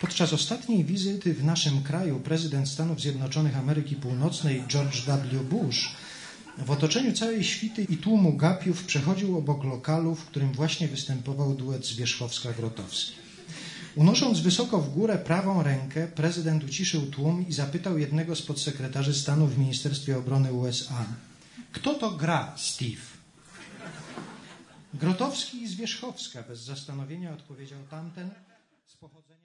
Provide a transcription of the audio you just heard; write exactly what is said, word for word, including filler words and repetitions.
Podczas ostatniej wizyty w naszym kraju prezydent Stanów Zjednoczonych Ameryki Północnej George W. Bush w otoczeniu całej świty i tłumu gapiów przechodził obok lokalu, w którym właśnie występował duet Zwierzchowska-Grotowski. Unosząc wysoko w górę prawą rękę, prezydent uciszył tłum i zapytał jednego z podsekretarzy stanu w Ministerstwie Obrony U S A: kto to gra, Steve? Grotowski i Zwierzchowska, bez zastanowienia odpowiedział tamten z pochodzenia